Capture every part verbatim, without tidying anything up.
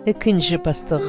Экинчи пастық.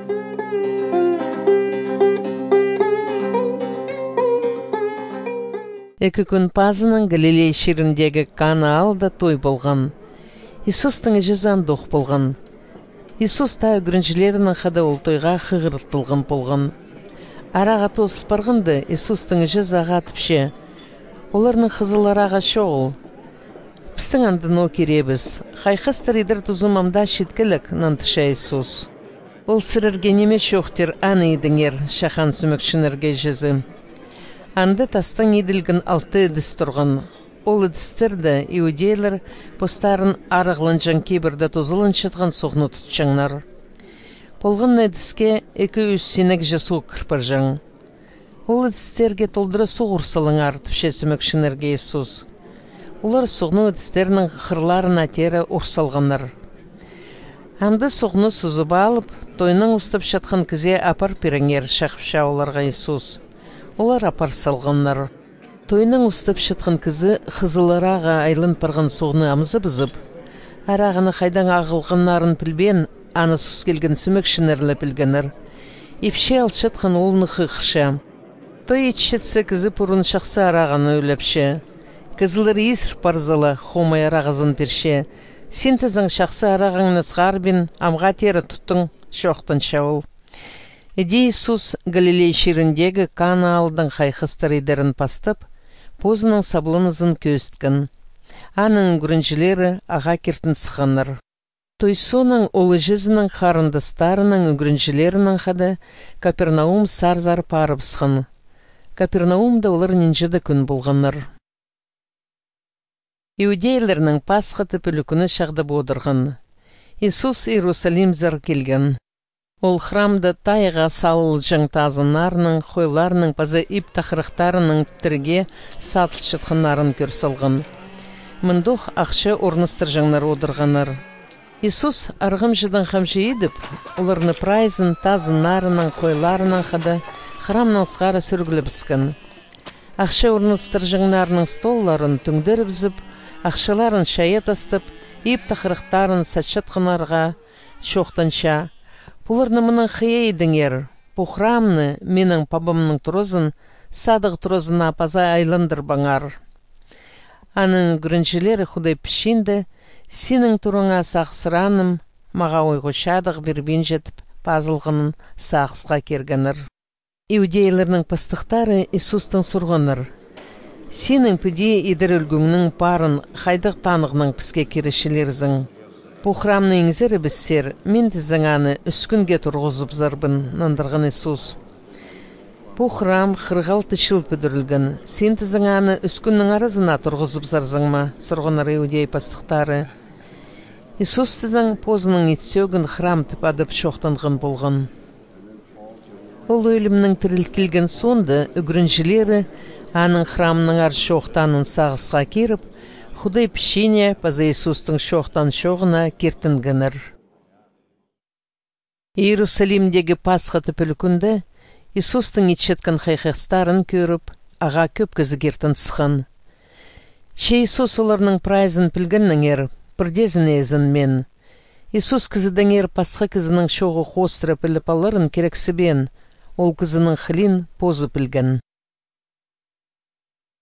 Эки күн пазының Галилей шеріндегі Кана алда той болған. Иисустың ежізан доқ болған. Иисус та үгіріншілерінің қада ол тойға қығыртылған болған. Араға тосыл барғынды Иисустың ежіз аға тіпше. Оларның қызылараға шоғыл. Пістің андын о керебіз. Қайқыстыр едір тұзымамда шеткілік нантыша Иисус. Ол сірірге неме шоқтер аны едіңер шахан сүмікшінерге жезі. Анды тастың еділгін алты эдіс тұрған. Ол эдістерді иудейлер постарын арығланжан кейбірді тұзылын шытған соғны тұтчаңнар. Болғын эдіске екі үз сенек жасу кірпіржан. Ол эдістерге толдыры соғырсылың артып шесімікшінерге Иисус. Олар соғны эдістерінің қырларын атері ұрсалғанар. Амды соғны сұзып алып, тойның ұстып шатқан кізе апар переңер шақпша оларға Иисус. Олар апар салғаннар. Тойның ұстып шатқан кізі қызылараға айлын парған соғны амызы бізіп. Арағыны қайдан ағылғаннарын пілбен, аны сұс келген сүмекшінерлі пілгенір. Епше алшатқан олны қықша. Той етшетсі кізі пұрын шақсы арағыны өлепше. Кізілер есір парзалы хомай арағызын перше. Сен тізің шақсы арағыңны сғарбен амға тері тұттың шоқтын шауыл. Эде Иисус Галилей шеріндегі Кана алдың қайқыстыр едерін пастып, позының саблынызын көсткен. Аның үгіріншілері аға кертін сықаныр. Тойсоның олы жізінің қарындыстарының үгіріншілерінің қады Капернаум сарзар парып сықын. Капернаумда олар ненжеді күн болғаныр. Иудейлерінің пасқы пүлікіні шағды бодырған. Иисус Иерусалим зар келген. Ол храмда тайға салыл жаңтазынарының, қойларының пазы ип тақырықтарының түрге сатыл шытқынарын көрсалған. Мұндық ақшы орныстыр жаңлар одырғаныр. Иисус арғым жыдан қамшы едіп, оларны прайзын тазынарының, қойларының қады храмның сғары сүргілі біскен. Ақшы орныстыр жаңларының столларын түңдер бізіп, ақшыларын шайет астып, ип тақырықтарын сатшытқынарға шоқтанша. Бұларны мұның қия едіңер, бұ храмны менің пабымның тұрызын, садық тұрызына паза айландыр баңар. Аның күріншілері құдай пішінді, сенің тұрыңа сақсыраным, маға ойғышадық бірбен жетіп, пазылғының сақсыға кергенір. Иудейлерінің пастықтары Иисустың сұрғаныр. Сенің пүде едір үлгіңнің парын қайдық танығының піске керешілерзің. Бұ храмны еңзері біссер, мен тізіңаны үскінге тұрғызып зарбын, нандырған Иисус. Бұ храм қырғалты шыл пүдірілген, сен тізіңаны үскіннің арызына тұрғызып зарзың ма, сұрғанар иудей пастықтары. Иисус тізің позының етсегін храм тіп адып шоқтанған болған. Ол өлімнің тірілкілген сонды үгіріншілері аның храмның ар шоқтанын сағысқа керіп, Құдай пішене паза Иисустың шоқтан шоғына кертінгінір. Иерусалимдегі пасқаты пүлікінді Иисустың етшеткен қайқастарын көріп, аға көп кізі кертін сықын. Че Иисус оларның прайзын пілгіннің ер, бірдезін езін мен. Иисус кізідің ер пасқа кізінің шоғы қостыры піліп алырын керексібен, ол кізінің қылин позы пілгін.